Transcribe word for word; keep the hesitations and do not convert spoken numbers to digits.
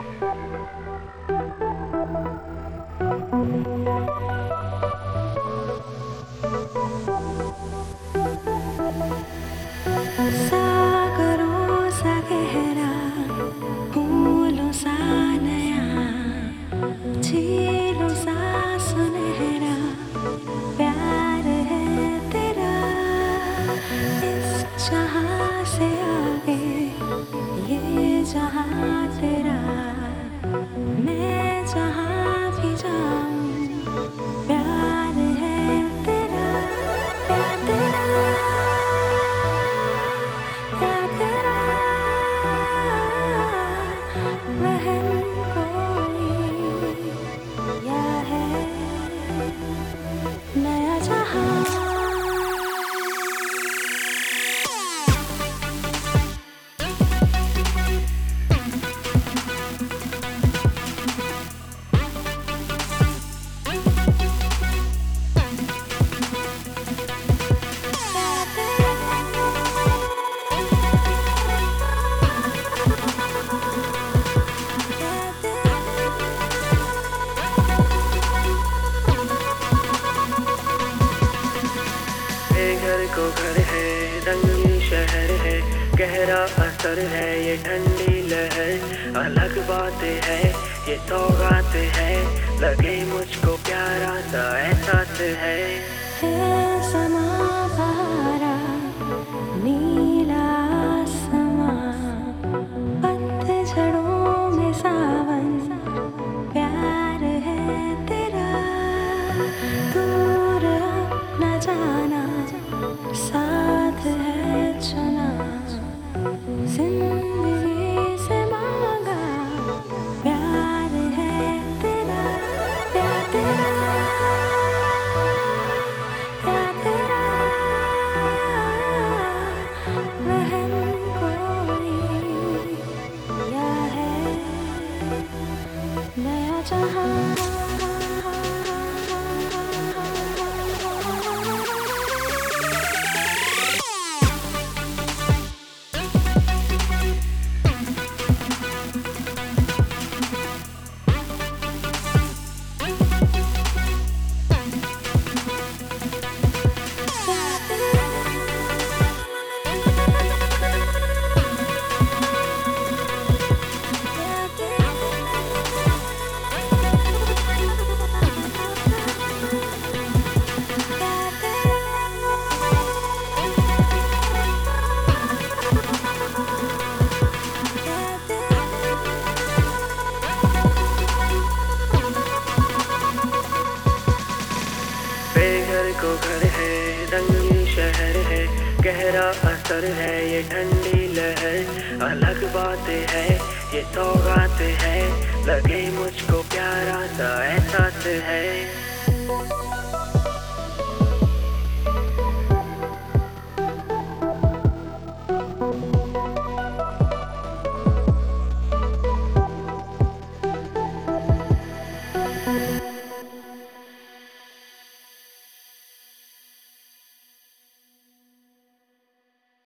सागरों सा गहरा, फूलों सा नया, झीलों सा सुनहरा, प्यार है तेरा। इस जहां से आगे ये जहां तेरा, मैं जहां भी जाऊं प्यार है तेरा, प्यार तेरा, प्यार तेरा। वहम कोई या है नया जहां। घर को घर है, रंगीन शहर है, गहरा असर है ये ठंडी लहर। अलग बातें है ये सौगात है, लगे मुझको प्यारा सा एहसास है। है समा बहारा, नीला आसमां, पतझड़ों में सावन, प्यार है तेरा। दूर न जाना, साथ है चुना, जिंदगी से मांगा प्यार है तेरा, प्यार तेरा, प्यार तेरा। वहम कोई या है नया जहां। घर को घर है, रंगीन शहर है, गहरा असर है ये ठंडी लहर। अलग बातें है ये सौगात है, लगे मुझको प्यारा सा एहसास है।